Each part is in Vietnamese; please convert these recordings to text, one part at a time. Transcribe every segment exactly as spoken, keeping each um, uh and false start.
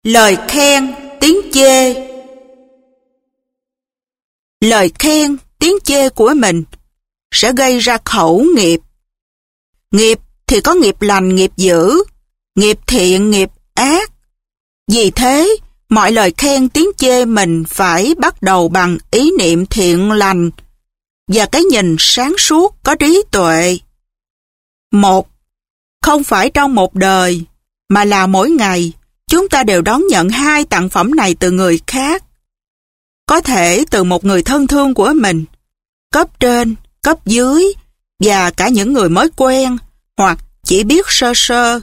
Lời khen, tiếng chê. Lời khen, tiếng chê của mình sẽ gây ra khẩu nghiệp. Nghiệp thì có nghiệp lành, nghiệp dữ, nghiệp thiện, nghiệp ác. Vì thế, mọi lời khen, tiếng chê mình phải bắt đầu bằng ý niệm thiện lành và cái nhìn sáng suốt, có trí tuệ. Một, không phải trong một đời, mà là mỗi ngày, chúng ta đều đón nhận hai tặng phẩm này từ người khác. Có thể từ một người thân thương của mình, cấp trên, cấp dưới và cả những người mới quen hoặc chỉ biết sơ sơ.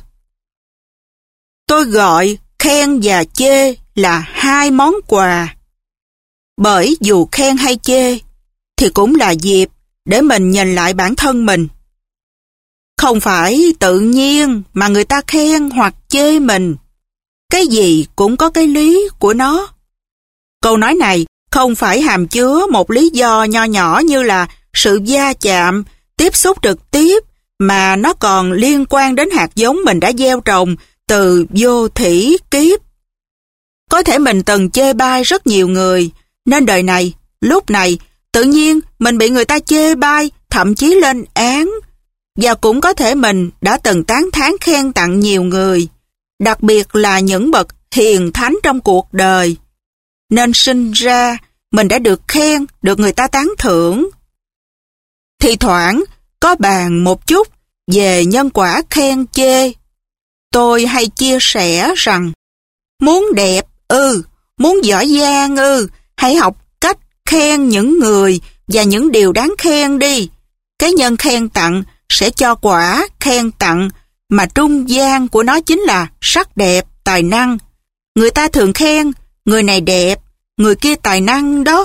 Tôi gọi khen và chê là hai món quà. Bởi dù khen hay chê thì cũng là dịp để mình nhìn lại bản thân mình. Không phải tự nhiên mà người ta khen hoặc chê mình. Cái gì cũng có cái lý của nó. Câu nói này không phải hàm chứa một lý do nho nhỏ như là sự va chạm, tiếp xúc trực tiếp, mà nó còn liên quan đến hạt giống mình đã gieo trồng từ vô thỉ kiếp. Có thể mình từng chê bai rất nhiều người, nên đời này, lúc này, tự nhiên mình bị người ta chê bai, thậm chí lên án. Và cũng có thể mình đã từng tán thán khen tặng nhiều người, đặc biệt là những bậc hiền thánh trong cuộc đời. Nên sinh ra, mình đã được khen, được người ta tán thưởng. Thì thoảng, có bàn một chút về nhân quả khen chê. Tôi hay chia sẻ rằng, muốn đẹp, ừ, muốn giỏi giang, ừ, hãy học cách khen những người và những điều đáng khen đi. Cái nhân khen tặng sẽ cho quả khen tặng, mà trung gian của nó chính là sắc đẹp, tài năng. Người ta thường khen, người này đẹp, người kia tài năng đó.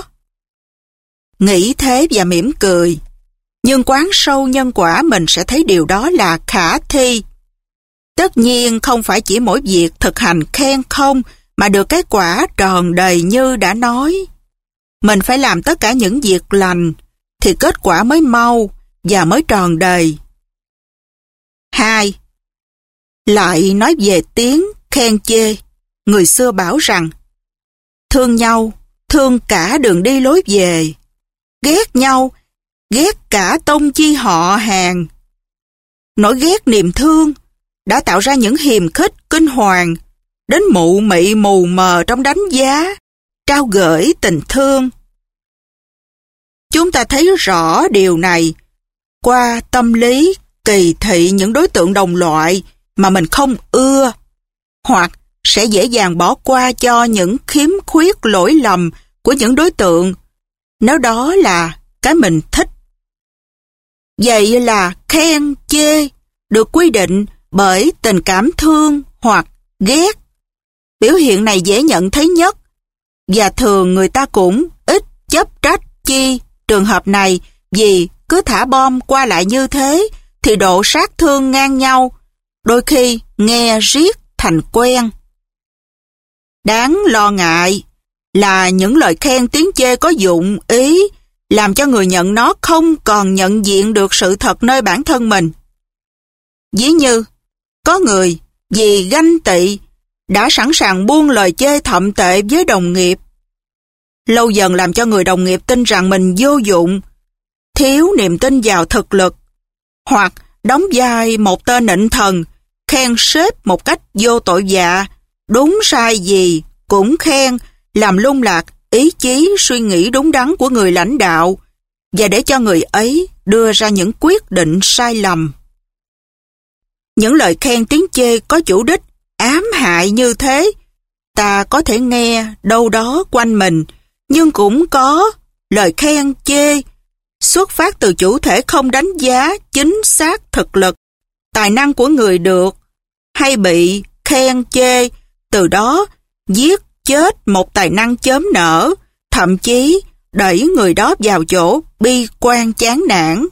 Nghĩ thế và mỉm cười. Nhưng quán sâu nhân quả mình sẽ thấy điều đó là khả thi. Tất nhiên không phải chỉ mỗi việc thực hành khen không mà được cái quả tròn đầy như đã nói. Mình phải làm tất cả những việc lành thì kết quả mới mau và mới tròn đầy. Hai. Lại nói về tiếng khen chê. Người xưa bảo rằng thương nhau, thương cả đường đi lối về. Ghét nhau, ghét cả tông chi họ hàng. Nỗi ghét niềm thương đã tạo ra những hiềm khích kinh hoàng, đến mụ mị mù mờ trong đánh giá, trao gửi tình thương. Chúng ta thấy rõ điều này qua tâm lý kỳ thị những đối tượng đồng loại mà mình không ưa, hoặc sẽ dễ dàng bỏ qua cho những khiếm khuyết lỗi lầm của những đối tượng, nếu đó là cái mình thích. Vậy là khen, chê được quy định bởi tình cảm thương hoặc ghét. Biểu hiện này dễ nhận thấy nhất, và thường người ta cũng ít chấp trách chi trường hợp này, vì cứ thả bom qua lại như thế thì độ sát thương ngang nhau, đôi khi nghe riết thành quen. Đáng lo ngại là những lời khen tiếng chê có dụng ý làm cho người nhận nó không còn nhận diện được sự thật nơi bản thân mình. Ví như, có người vì ganh tị đã sẵn sàng buông lời chê thậm tệ với đồng nghiệp. Lâu dần làm cho người đồng nghiệp tin rằng mình vô dụng, thiếu niềm tin vào thực lực, hoặc đóng vai một tên nịnh thần, khen sếp một cách vô tội vạ, đúng sai gì cũng khen, làm lung lạc ý chí suy nghĩ đúng đắn của người lãnh đạo, và để cho người ấy đưa ra những quyết định sai lầm. Những lời khen tiếng chê có chủ đích ám hại như thế, ta có thể nghe đâu đó quanh mình, nhưng cũng có lời khen chê xuất phát từ chủ thể không đánh giá chính xác thực lực, tài năng của người được, hay bị khen chê, từ đó giết chết một tài năng chớm nở, thậm chí đẩy người đó vào chỗ bi quan chán nản.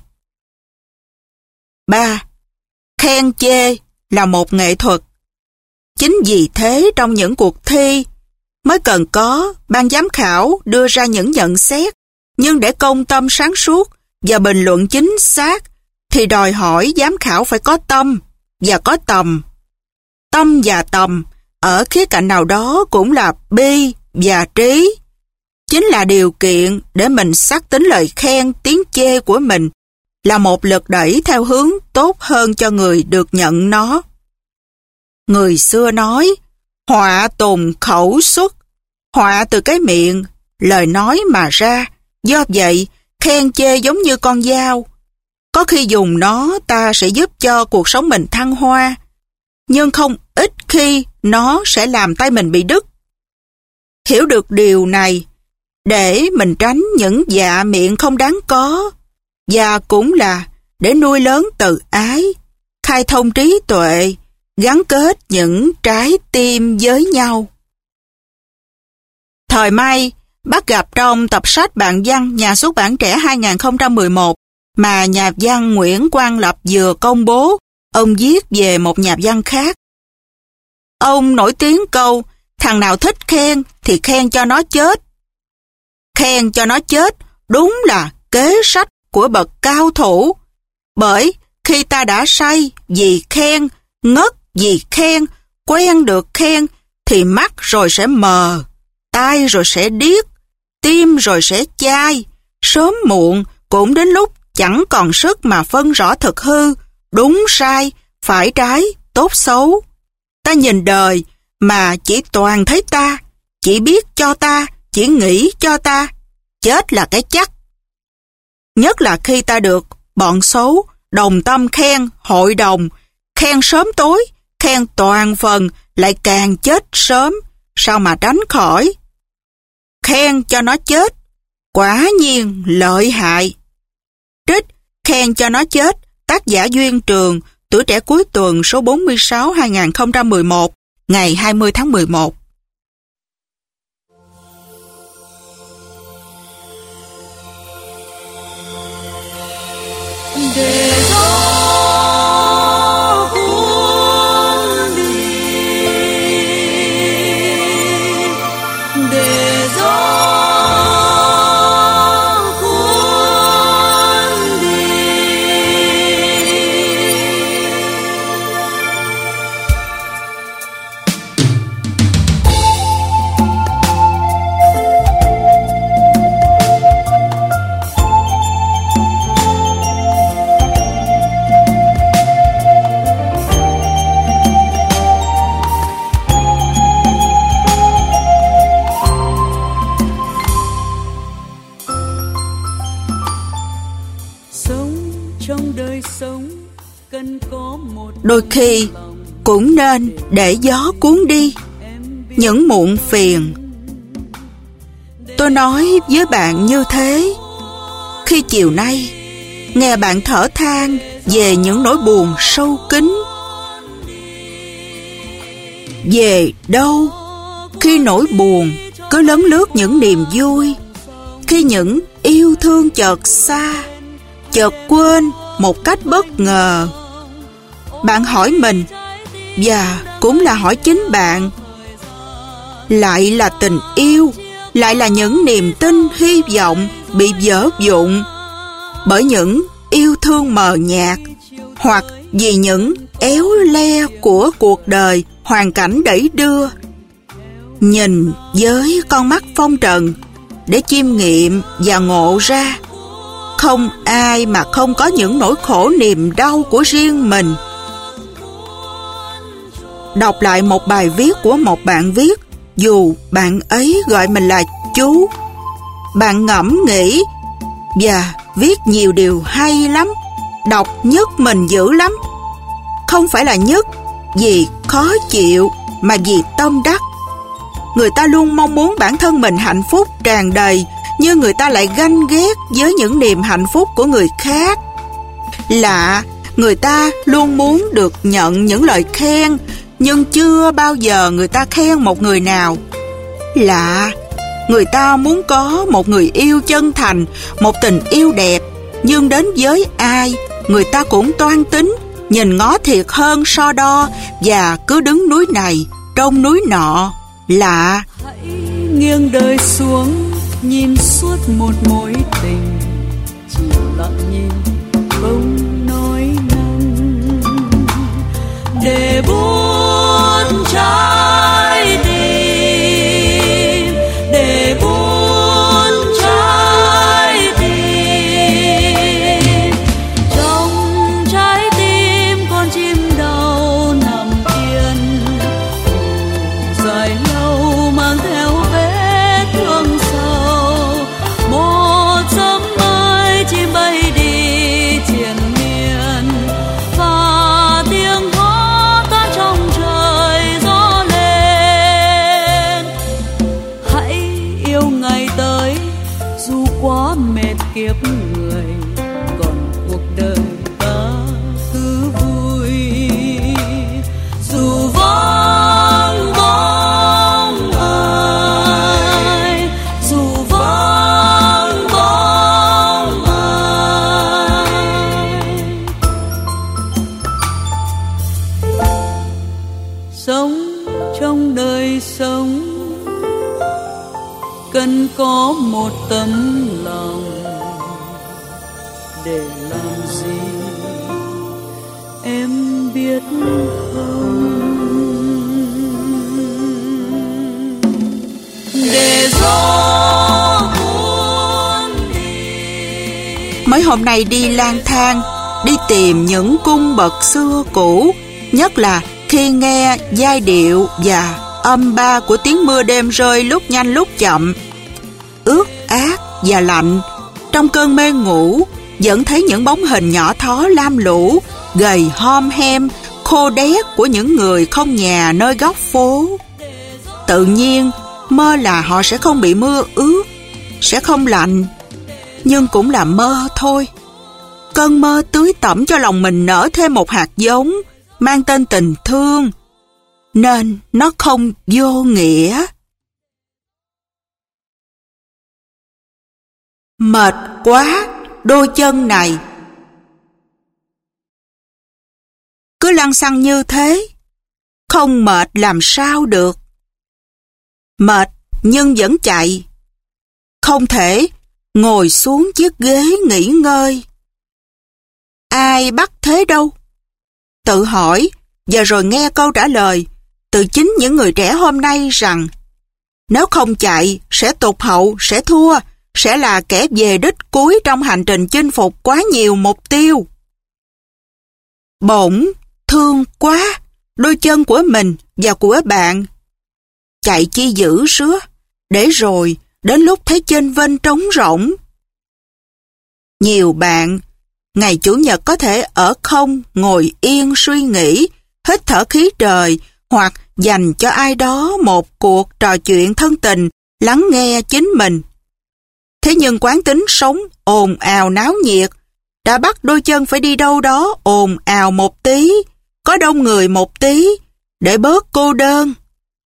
Ba. Khen chê là một nghệ thuật. Chính vì thế trong những cuộc thi mới cần có ban giám khảo đưa ra những nhận xét, nhưng để công tâm sáng suốt và bình luận chính xác thì đòi hỏi giám khảo phải có tâm và có tầm. Tâm và tầm ở khía cạnh nào đó cũng là bi và trí. Chính là điều kiện để mình xác tính lời khen tiếng chê của mình là một lực đẩy theo hướng tốt hơn cho người được nhận nó. Người xưa nói, họa tùng khẩu xuất, họa từ cái miệng, lời nói mà ra. Do vậy, khen chê giống như con dao. Có khi dùng nó ta sẽ giúp cho cuộc sống mình thăng hoa, nhưng không ít khi nó sẽ làm tay mình bị đứt. Hiểu được điều này, để mình tránh những dạ miệng không đáng có, và cũng là để nuôi lớn từ ái, khai thông trí tuệ, gắn kết những trái tim với nhau. Thời may, bắt gặp trong tập sách Bạn văn nhà xuất bản Trẻ hai không một một mà nhà văn Nguyễn Quang Lập vừa công bố, ông viết về một nhà văn khác. Ông nổi tiếng câu, thằng nào thích khen thì khen cho nó chết. Khen cho nó chết đúng là kế sách của bậc cao thủ. Bởi khi ta đã say vì khen, ngất vì khen, quen được khen, thì mắt rồi sẽ mờ, tai rồi sẽ điếc, tim rồi sẽ chai. Sớm muộn cũng đến lúc chẳng còn sức mà phân rõ thực hư, đúng sai, phải trái, tốt xấu. Ta nhìn đời mà chỉ toàn thấy ta, chỉ biết cho ta, chỉ nghĩ cho ta. Chết là cái chắc. Nhất là khi ta được bọn xấu đồng tâm khen, hội đồng, khen sớm tối, khen toàn phần, lại càng chết sớm, sao mà tránh khỏi. Khen cho nó chết, quả nhiên lợi hại. Trích Khen cho nó chết, tác giả Duyên Trường, Tuổi Trẻ cuối tuần số bốn mươi sáu hai không một một, ngày hai mươi tháng mười một. Để gió cuốn đi, để gió cuốn đi. Đôi khi cũng nên để gió cuốn đi những muộn phiền. Tôi nói với bạn như thế khi chiều nay nghe bạn thở than về những nỗi buồn sâu kín. Về đâu khi nỗi buồn cứ lấn lướt những niềm vui, khi những yêu thương chợt xa, chợt quên một cách bất ngờ. Bạn hỏi mình, và cũng là hỏi chính bạn, lại là tình yêu, lại là những niềm tin, hy vọng bị vỡ vụn bởi những yêu thương mờ nhạt, hoặc vì những éo le của cuộc đời, hoàn cảnh đẩy đưa. Nhìn với con mắt phong trần để chiêm nghiệm và ngộ ra, không ai mà không có những nỗi khổ niềm đau của riêng mình. Đọc lại một bài viết của một bạn viết, dù bạn ấy gọi mình là chú. Bạn ngẫm nghĩ và viết nhiều điều hay lắm, đọc nhức mình dữ lắm. Không phải là nhức vì khó chịu, mà vì tâm đắc. Người ta luôn mong muốn bản thân mình hạnh phúc tràn đầy, nhưng người ta lại ganh ghét với những niềm hạnh phúc của người khác. Lạ, người ta luôn muốn được nhận những lời khen, nhưng chưa bao giờ người ta khen một người nào. Lạ, người ta muốn có một người yêu chân thành, một tình yêu đẹp, nhưng đến với ai, người ta cũng toan tính, nhìn ngó thiệt hơn so đo, và cứ đứng núi này, trông núi nọ. Lạ. Hãy nghiêng đời xuống, nhìn suốt một mối tình, chỉ lặng nhìn, không nói năng, để buốt trái kiếp người, còn cuộc đời ta cứ vui. Dù vắng bóng ai, dù vắng bóng ai, sống trong đời sống cần có một tấm lòng, để làm gì em biết không? Để gió cuốn đi. Mấy hôm nay đi lang thang, đi tìm những cung bậc xưa cũ, nhất là khi nghe giai điệu và âm ba của tiếng mưa đêm rơi lúc nhanh lúc chậm. Ướt át và lạnh, trong cơn mê ngủ vẫn thấy những bóng hình nhỏ thó lam lũ, gầy hom hem, khô đét của những người không nhà nơi góc phố. Tự nhiên mơ là họ sẽ không bị mưa ướt, sẽ không lạnh, nhưng cũng là mơ thôi. Cơn mơ tưới tẩm cho lòng mình nở thêm một hạt giống mang tên tình thương, nên nó không vô nghĩa. Mệt quá, đôi chân này. Cứ lăng xăng như thế, không mệt làm sao được. Mệt nhưng vẫn chạy. Không thể ngồi xuống chiếc ghế nghỉ ngơi. Ai bắt thế đâu? Tự hỏi và rồi nghe câu trả lời từ chính những người trẻ hôm nay rằng nếu không chạy sẽ tụt hậu, sẽ thua, sẽ là kẻ về đích cuối trong hành trình chinh phục quá nhiều mục tiêu. Bỗng thương quá đôi chân của mình và của bạn. Chạy chi dữ sứa, để rồi đến lúc thấy chênh vênh trống rỗng. Nhiều bạn ngày Chủ nhật có thể ở không, ngồi yên suy nghĩ, hít thở khí trời, hoặc dành cho ai đó một cuộc trò chuyện thân tình, lắng nghe chính mình. Thế nhưng quán tính sống ồn ào náo nhiệt đã bắt đôi chân phải đi đâu đó ồn ào một tí, có đông người một tí, để bớt cô đơn.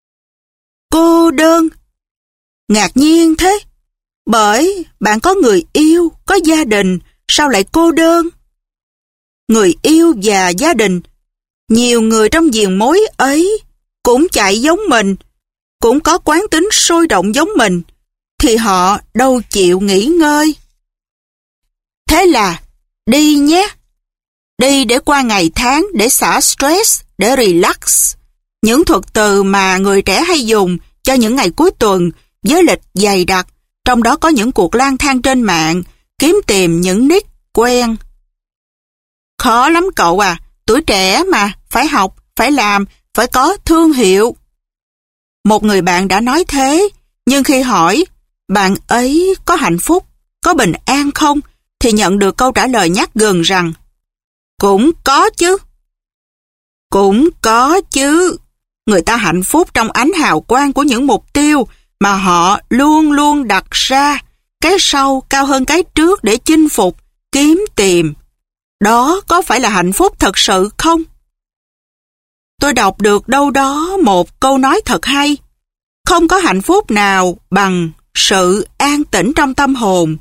Cô đơn? Ngạc nhiên thế, bởi bạn có người yêu, có gia đình, sao lại cô đơn? Người yêu và gia đình, nhiều người trong diền mối ấy cũng chạy giống mình, cũng có quán tính sôi động giống mình, thì họ đâu chịu nghỉ ngơi. Thế là đi nhé. Đi để qua ngày tháng, để xả stress, để relax. Những thuật từ mà người trẻ hay dùng cho những ngày cuối tuần với lịch dày đặc, trong đó có những cuộc lang thang trên mạng, kiếm tìm những nick quen. Khó lắm cậu à, tuổi trẻ mà, phải học, phải làm, phải có thương hiệu. Một người bạn đã nói thế, nhưng khi hỏi bạn ấy có hạnh phúc, có bình an không, thì nhận được câu trả lời nhát gừng rằng cũng có chứ. Cũng có chứ. Người ta hạnh phúc trong ánh hào quang của những mục tiêu mà họ luôn luôn đặt ra, cái sau cao hơn cái trước để chinh phục, kiếm tìm. Đó có phải là hạnh phúc thật sự không? Tôi đọc được đâu đó một câu nói thật hay. Không có hạnh phúc nào bằng sự an tĩnh trong tâm hồn.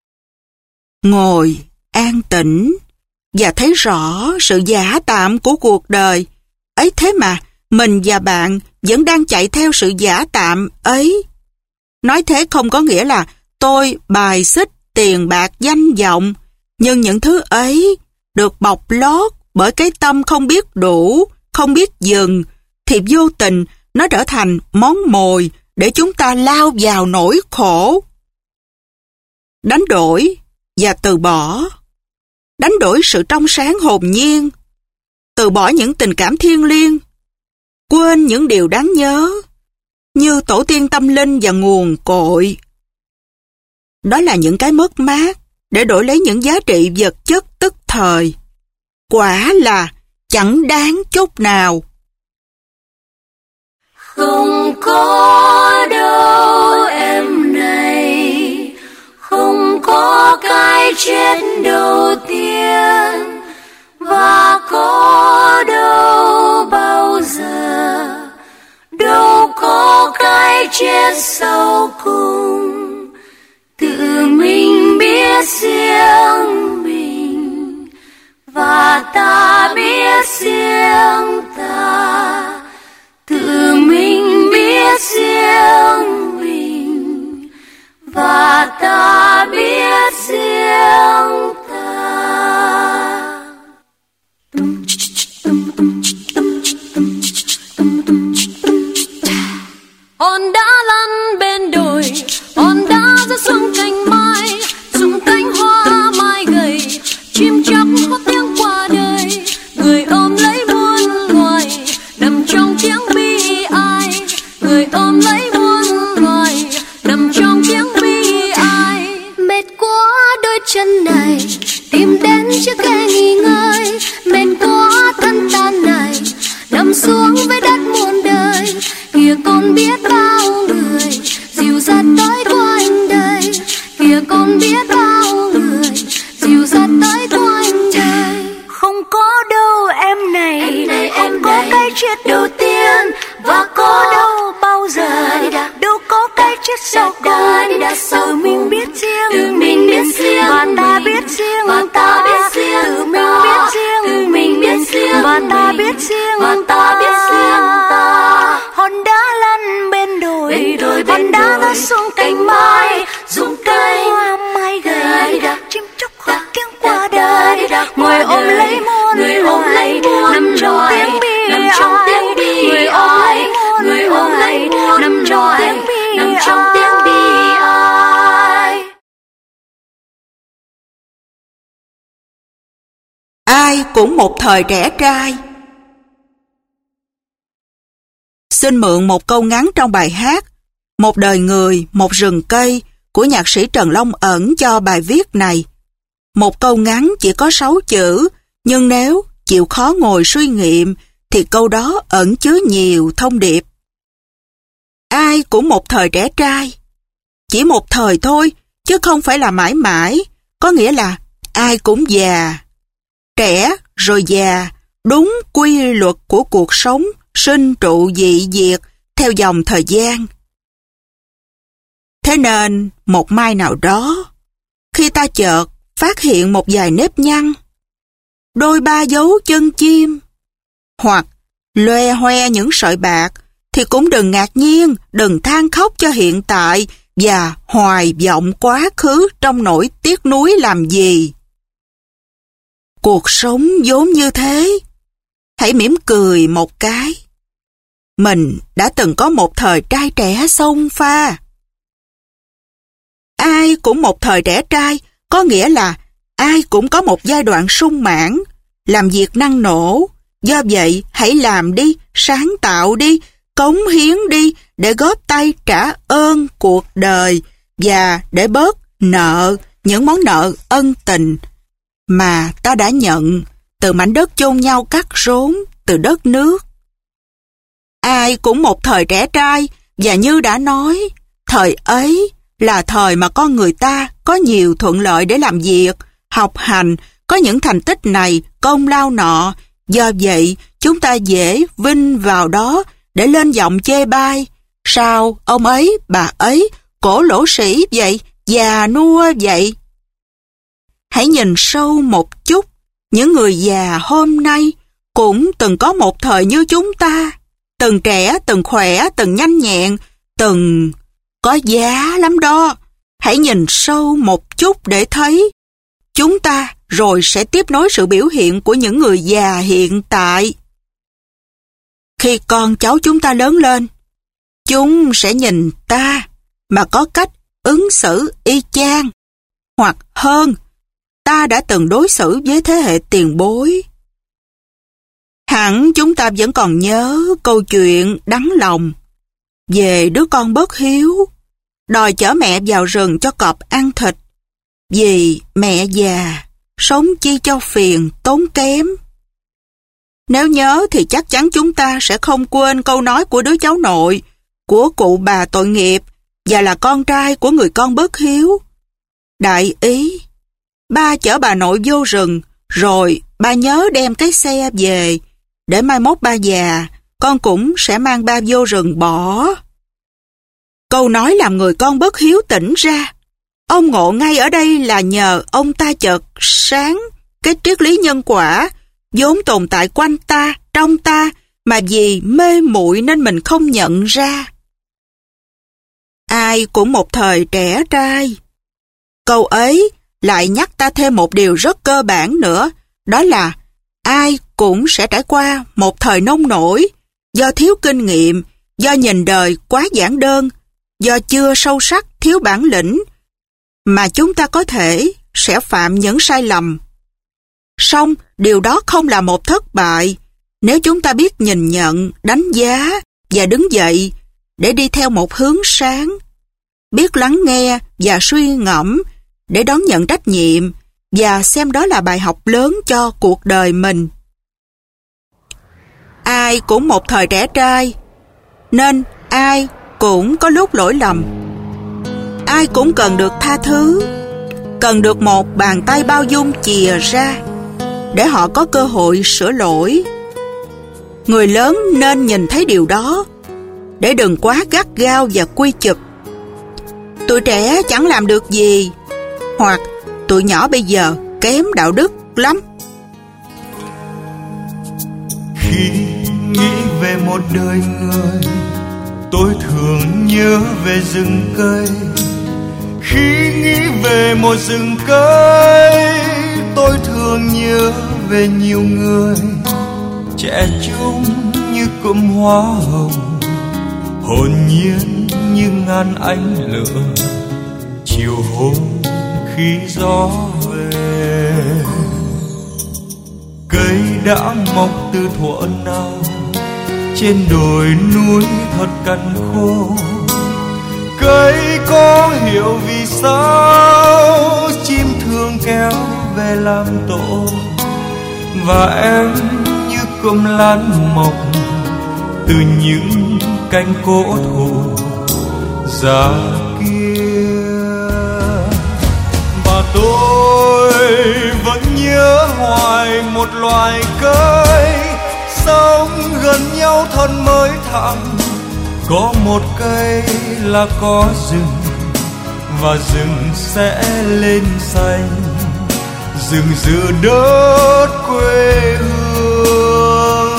Ngồi an tĩnh và thấy rõ sự giả tạm của cuộc đời. Ấy thế mà mình và bạn vẫn đang chạy theo sự giả tạm ấy. Nói thế không có nghĩa là tôi bài xích tiền bạc danh vọng, nhưng những thứ ấy được bọc lót bởi cái tâm không biết đủ, không biết dừng, thì vô tình nó trở thành món mồi để chúng ta lao vào nỗi khổ. Đánh đổi và từ bỏ. Đánh đổi sự trong sáng hồn nhiên, từ bỏ những tình cảm thiêng liêng, quên những điều đáng nhớ, như tổ tiên tâm linh và nguồn cội. Đó là những cái mất mát để đổi lấy những giá trị vật chất tức thời. Quả là chẳng đáng chút nào. Không có đâu em này, không có cái chết đầu tiên, và có đâu bao giờ, đâu có cái chết sau cùng. Tự mình biết riêng mình, và ta biết riêng ta. Tự mình biết riêng mình, và ta biết riêng ta. Hòn đá lăn bên đồi, hòn đá rơi xuống cành mai, rụng cánh hoa mai gầy, chim chóc hót tiếng qua đời. Người ôm lấy muôn loài, nằm trong tiếng bi ai. Người ôm lấy muôn loài, nằm trong tiếng bi ai. Mệt quá đôi chân này, tìm đến chiếc ghế nghỉ ngơi. Mệt quá thân tan này, nằm xuống với đất muôn đời. Kìa con biết bao người dịu dắt tới quanh đây. Kìa con biết bao người dịu dắt tới quanh đây. Không có đâu em này, em này không em có này. Cái chết đầu tiên, và có đâu bao giờ, đâu có cái chết sau cùng. Tự mình biết riêng, tự mình biết riêng, và ta biết riêng, và ta biết riêng. Tự mình biết riêng, tự mình biết riêng, và ta biết riêng, và ta biết riêng ta. Hòn đá lăn bên đồi, hòn đá rơi xuống cành mai, rụng cánh hoa mai gầy, chim chóc hót tiếng qua đời. Người ôm lấy muôn loài, nằm trong tiếng bi ai. Người ôm lấy người ôm lấy nằm trong tiếng bi nằm trong tiếng bi ai. Ai cũng một thời trẻ trai. Xin mượn một câu ngắn trong bài hát Một đời người, một rừng cây của nhạc sĩ Trần Long Ẩn cho bài viết này. Một câu ngắn chỉ có sáu chữ, nhưng nếu chịu khó ngồi suy nghiệm thì câu đó ẩn chứa nhiều thông điệp. Ai cũng một thời trẻ trai. Chỉ một thời thôi, chứ không phải là mãi mãi, có nghĩa là ai cũng già. Trẻ rồi già, đúng quy luật của cuộc sống, sinh trụ dị diệt theo dòng thời gian. Thế nên, một mai nào đó, khi ta chợt phát hiện một vài nếp nhăn, đôi ba dấu chân chim, hoặc loe hoe những sợi bạc, thì cũng đừng ngạc nhiên, đừng than khóc cho hiện tại và hoài vọng quá khứ trong nỗi tiếc nuối làm gì. Cuộc sống vốn như thế. Hãy mỉm cười một cái. Mình đã từng có một thời trai trẻ xông pha. Ai cũng một thời trẻ trai, có nghĩa là ai cũng có một giai đoạn sung mãn, làm việc năng nổ. Do vậy, hãy làm đi, sáng tạo đi, cống hiến đi để góp tay trả ơn cuộc đời và để bớt nợ những món nợ ân tình mà ta đã nhận từ mảnh đất chôn nhau cắt rốn, từ đất nước. Ai cũng một thời trẻ trai, và như đã nói, thời ấy là thời mà con người ta có nhiều thuận lợi để làm việc, học hành, có những thành tích này, công lao nọ. Do vậy, chúng ta dễ vinh vào đó để lên giọng chê bai. Sao ông ấy, bà ấy, cổ lỗ sĩ vậy, già nua vậy? Hãy nhìn sâu một chút, những người già hôm nay cũng từng có một thời như chúng ta, từng trẻ, từng khỏe, từng nhanh nhẹn, từng có giá lắm đó. Hãy nhìn sâu một chút để thấy. Chúng ta rồi sẽ tiếp nối sự biểu hiện của những người già hiện tại. Khi con cháu chúng ta lớn lên, chúng sẽ nhìn ta mà có cách ứng xử y chang, hoặc hơn, ta đã từng đối xử với thế hệ tiền bối. Hẳn chúng ta vẫn còn nhớ câu chuyện đắng lòng về đứa con bất hiếu, đòi chở mẹ vào rừng cho cọp ăn thịt, vì mẹ già, sống chi cho phiền, tốn kém. Nếu nhớ thì chắc chắn chúng ta sẽ không quên câu nói của đứa cháu nội, của cụ bà tội nghiệp và là con trai của người con bất hiếu. Đại ý, ba chở bà nội vô rừng, rồi ba nhớ đem cái xe về, để mai mốt ba già, con cũng sẽ mang ba vô rừng bỏ. Câu nói làm người con bớt hiếu tỉnh ra. Ông ngộ ngay ở đây là nhờ ông ta chợt sáng cái triết lý nhân quả, vốn tồn tại quanh ta, trong ta, mà vì mê muội nên mình không nhận ra. Ai cũng một thời trẻ trai. Câu ấy lại nhắc ta thêm một điều rất cơ bản nữa, đó là ai cũng sẽ trải qua một thời nông nổi, do thiếu kinh nghiệm, do nhìn đời quá giản đơn, do chưa sâu sắc, thiếu bản lĩnh, mà chúng ta có thể sẽ phạm những sai lầm. Song điều đó không là một thất bại, nếu chúng ta biết nhìn nhận, đánh giá và đứng dậy để đi theo một hướng sáng, biết lắng nghe và suy ngẫm để đón nhận trách nhiệm và xem đó là bài học lớn cho cuộc đời mình. Ai cũng một thời trẻ trai, nên ai cũng có lúc lỗi lầm. Ai cũng cần được tha thứ, cần được một bàn tay bao dung chìa ra để họ có cơ hội sửa lỗi. Người lớn nên nhìn thấy điều đó, để đừng quá gắt gao và quy chụp. Tụi trẻ chẳng làm được gì, hoặc tụi nhỏ bây giờ kém đạo đức lắm. Khi nghĩ về một đời người, tôi thường nhớ về rừng cây. Khi nghĩ về một rừng cây, tôi thường nhớ về nhiều người trẻ trung như cụm hoa hồng, hồn nhiên như ngàn ánh lửa chiều hôm khi gió về. Cây đã mọc từ thuở nào trên đồi núi thật cằn khô. Cây có hiểu vì sao chim thường kéo về làm tổ, và em như cụm lan mọc từ những cánh cổ thụ già kia. Và tôi vẫn nhớ hoài một loài cây sống gần nhau thân mới thẳng. Có một cây là có rừng, và rừng sẽ lên xanh, rừng giữa đất quê hương.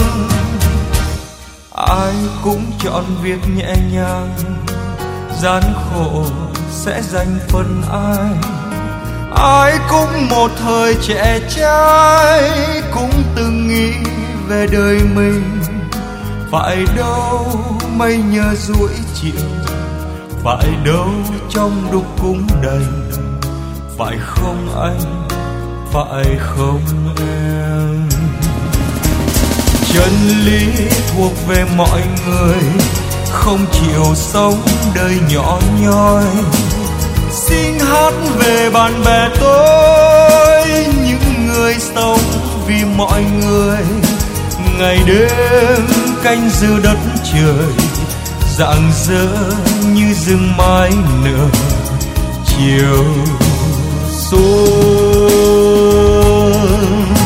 Ai cũng chọn việc nhẹ nhàng, gian khổ sẽ dành phần ai. Ai cũng một thời trẻ trai, cũng từng nghĩ về đời mình. Phải đâu mây nhờ rủi chiều, phải đâu trong đục cũng đầy. Phải không anh, phải không em? Chân lý thuộc về mọi người, không chịu sống đời nhỏ nhoi. Xin hát về bạn bè tôi, những người sống vì mọi người. Ngày đêm canh giữ đất trời, rạng rỡ như rừng mai nở chiều xuân.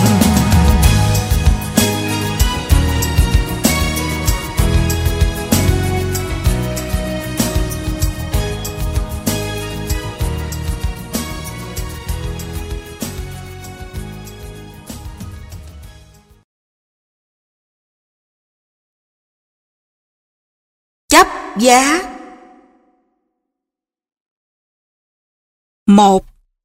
Chấp giá. Một.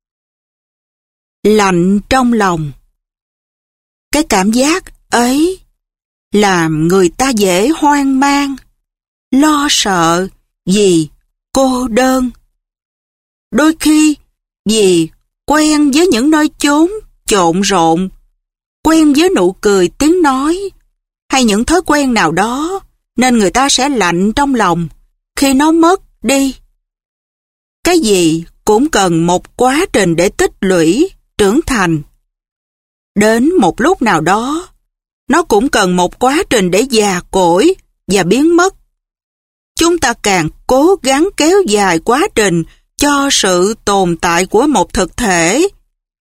Lạnh trong lòng. Cái cảm giác ấy làm người ta dễ hoang mang, lo sợ vì cô đơn. Đôi khi vì quen với những nơi chốn trộn rộn, quen với nụ cười tiếng nói, hay những thói quen nào đó, nên người ta sẽ lạnh trong lòng khi nó mất đi. Cái gì cũng cần một quá trình để tích lũy, trưởng thành. Đến một lúc nào đó, nó cũng cần một quá trình để già cỗi và biến mất. Chúng ta càng cố gắng kéo dài quá trình cho sự tồn tại của một thực thể,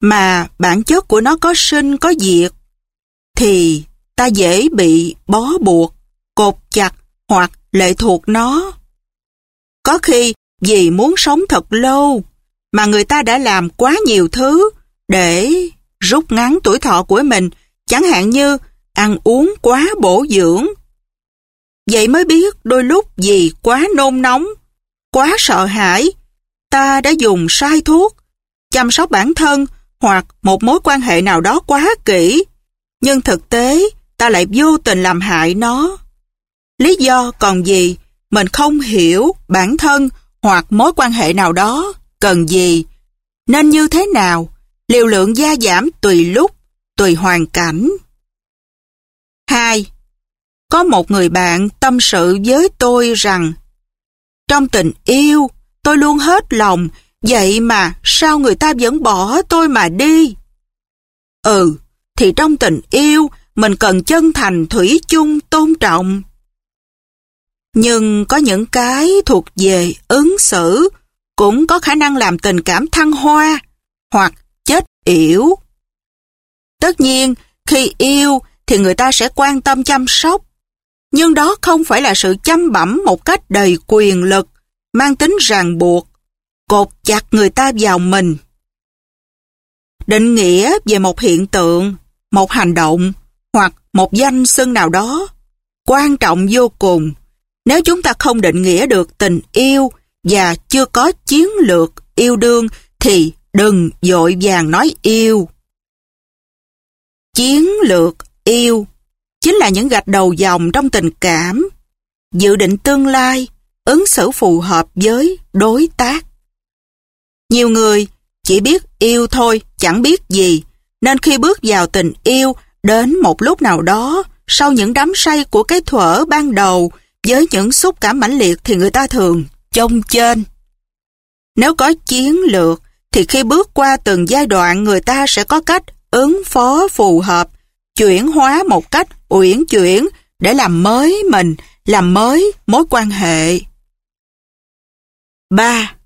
mà bản chất của nó có sinh có diệt, thì ta dễ bị bó buộc, cột chặt hoặc lệ thuộc nó. Có khi vì muốn sống thật lâu mà người ta đã làm quá nhiều thứ để rút ngắn tuổi thọ của mình, chẳng hạn như ăn uống quá bổ dưỡng. Vậy mới biết đôi lúc vì quá nôn nóng, quá sợ hãi, ta đã dùng sai thuốc, chăm sóc bản thân hoặc một mối quan hệ nào đó quá kỹ, nhưng thực tế ta lại vô tình làm hại nó. Lý do còn gì mình không hiểu bản thân hoặc mối quan hệ nào đó cần gì, nên như thế nào, liều lượng gia giảm tùy lúc, tùy hoàn cảnh. Hai, có một người bạn tâm sự với tôi rằng trong tình yêu tôi luôn hết lòng, vậy mà sao người ta vẫn bỏ tôi mà đi? Ừ, thì trong tình yêu mình cần chân thành, thủy chung, tôn trọng. Nhưng có những cái thuộc về ứng xử cũng có khả năng làm tình cảm thăng hoa hoặc chết yểu. Tất nhiên, khi yêu thì người ta sẽ quan tâm chăm sóc, nhưng đó không phải là sự chăm bẵm một cách đầy quyền lực, mang tính ràng buộc, cột chặt người ta vào mình. Định nghĩa về một hiện tượng, một hành động hoặc một danh xưng nào đó quan trọng vô cùng. Nếu chúng ta không định nghĩa được tình yêu và chưa có chiến lược yêu đương thì đừng vội vàng nói yêu. Chiến lược yêu chính là những gạch đầu dòng trong tình cảm, dự định tương lai, ứng xử phù hợp với đối tác. Nhiều người chỉ biết yêu thôi, chẳng biết gì, nên khi bước vào tình yêu, đến một lúc nào đó, sau những đắm say của cái thuở ban đầu, với những xúc cảm mãnh liệt thì người ta thường chông chênh. Nếu có chiến lược, thì khi bước qua từng giai đoạn người ta sẽ có cách ứng phó phù hợp, chuyển hóa một cách uyển chuyển để làm mới mình, làm mới mối quan hệ. Ba.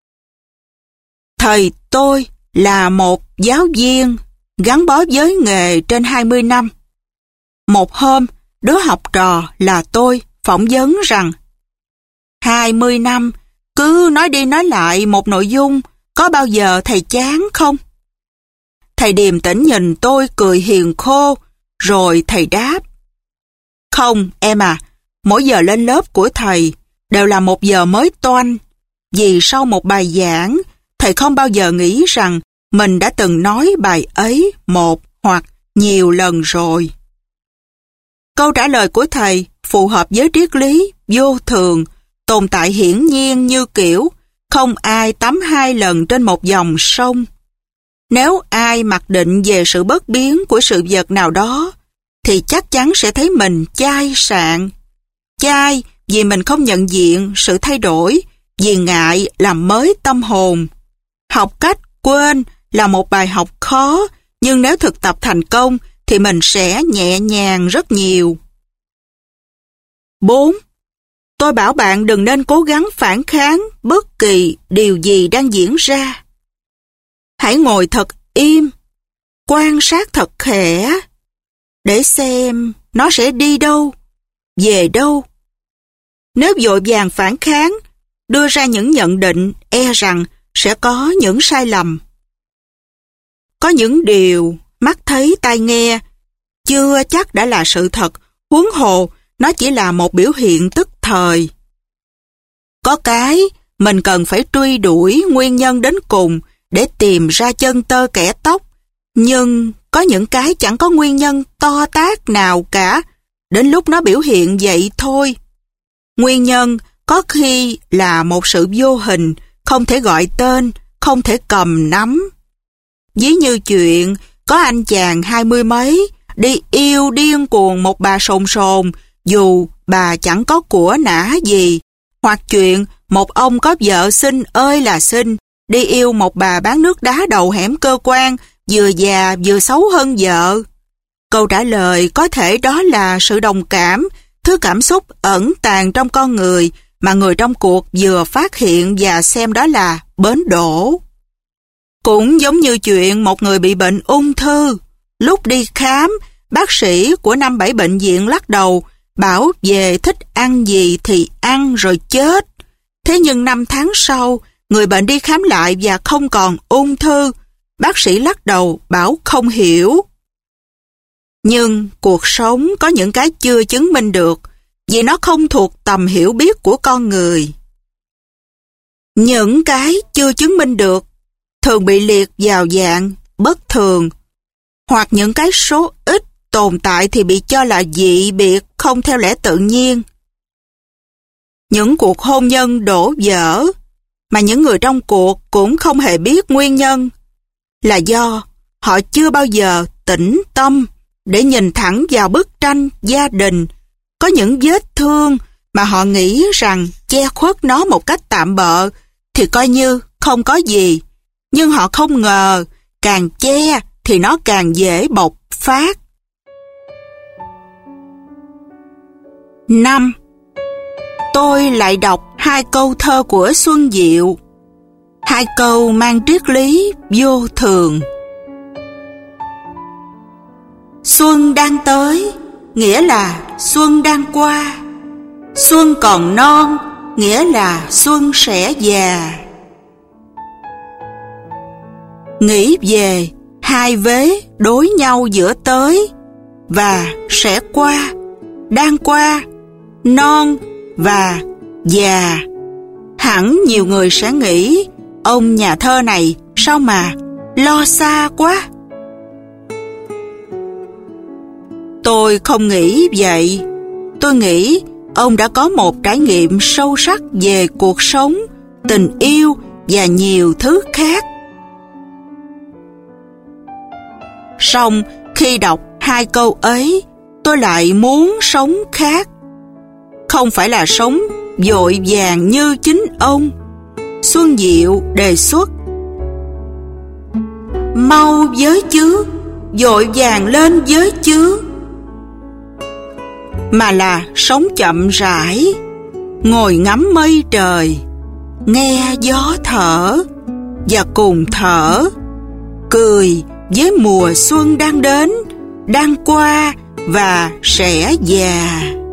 Thầy tôi là một giáo viên gắn bó với nghề trên hai mươi năm. Một hôm, đứa học trò là tôi phỏng vấn rằng hai mươi năm cứ nói đi nói lại một nội dung, có bao giờ thầy chán không? Thầy điềm tĩnh nhìn tôi cười hiền khô, rồi thầy đáp: Không em à, mỗi giờ lên lớp của thầy đều là một giờ mới toanh, vì sau một bài giảng, thầy không bao giờ nghĩ rằng mình đã từng nói bài ấy một hoặc nhiều lần rồi. Câu trả lời của thầy phù hợp với triết lý vô thường, tồn tại hiển nhiên như kiểu không ai tắm hai lần trên một dòng sông. Nếu ai mặc định về sự bất biến của sự vật nào đó, thì chắc chắn sẽ thấy mình chai sạn. Chai vì mình không nhận diện sự thay đổi, vì ngại làm mới tâm hồn. Học cách quên là một bài học khó, nhưng nếu thực tập thành công thì mình sẽ nhẹ nhàng rất nhiều. Bốn. Tôi bảo bạn đừng nên cố gắng phản kháng bất kỳ điều gì đang diễn ra. Hãy ngồi thật im, quan sát thật khẽ, để xem nó sẽ đi đâu, về đâu. Nếu vội vàng phản kháng, đưa ra những nhận định, e rằng sẽ có những sai lầm. Có những điều mắt thấy tai nghe chưa chắc đã là sự thật, huống hồ nó chỉ là một biểu hiện tức thời. Có cái mình cần phải truy đuổi nguyên nhân đến cùng để tìm ra chân tơ kẽ tóc, nhưng có những cái chẳng có nguyên nhân to tát nào cả, đến lúc nó biểu hiện vậy thôi. Nguyên nhân có khi là một sự vô hình, không thể gọi tên, không thể cầm nắm. Ví như chuyện có anh chàng hai mươi mấy đi yêu điên cuồng một bà sồn sồn dù bà chẳng có của nã gì, hoặc chuyện một ông có vợ xinh ơi là xinh đi yêu một bà bán nước đá đầu hẻm cơ quan, vừa già vừa xấu hơn vợ. Câu trả lời có thể đó là sự đồng cảm, thứ cảm xúc ẩn tàng trong con người mà người trong cuộc vừa phát hiện và xem đó là bến đỗ. Cũng giống như chuyện một người bị bệnh ung thư. Lúc đi khám, bác sĩ của năm bảy bệnh viện lắc đầu, bảo về thích ăn gì thì ăn rồi chết. Thế nhưng năm tháng sau, người bệnh đi khám lại và không còn ung thư. Bác sĩ lắc đầu bảo không hiểu. Nhưng cuộc sống có những cái chưa chứng minh được, vì nó không thuộc tầm hiểu biết của con người. Những cái chưa chứng minh được thường bị liệt vào dạng bất thường, hoặc những cái số ít tồn tại thì bị cho là dị biệt, không theo lẽ tự nhiên. Những cuộc hôn nhân đổ vỡ mà những người trong cuộc cũng không hề biết nguyên nhân, là do họ chưa bao giờ tĩnh tâm để nhìn thẳng vào bức tranh gia đình. Có những vết thương mà họ nghĩ rằng che khuất nó một cách tạm bợ thì coi như không có gì. Nhưng họ không ngờ càng che thì nó càng dễ bộc phát. Năm, tôi lại đọc hai câu thơ của Xuân Diệu. Hai câu mang triết lý vô thường. Xuân đang tới, nghĩa là xuân đang qua. Xuân còn non, nghĩa là xuân sẽ già. Nghĩ về hai vế đối nhau giữa tới và sẽ qua, đang qua, non và già. Hẳn nhiều người sẽ nghĩ ông nhà thơ này sao mà lo xa quá. Tôi không nghĩ vậy. Tôi nghĩ ông đã có một trải nghiệm sâu sắc về cuộc sống, tình yêu và nhiều thứ khác. Song khi đọc hai câu ấy, tôi lại muốn sống khác. Không phải là sống vội vàng như chính ông. Xuân Diệu đề xuất: mau với chứ, vội vàng lên với chứ. Mà là sống chậm rãi, ngồi ngắm mây trời, nghe gió thở và cùng thở, cười với mùa xuân đang đến, đang qua và sẽ già.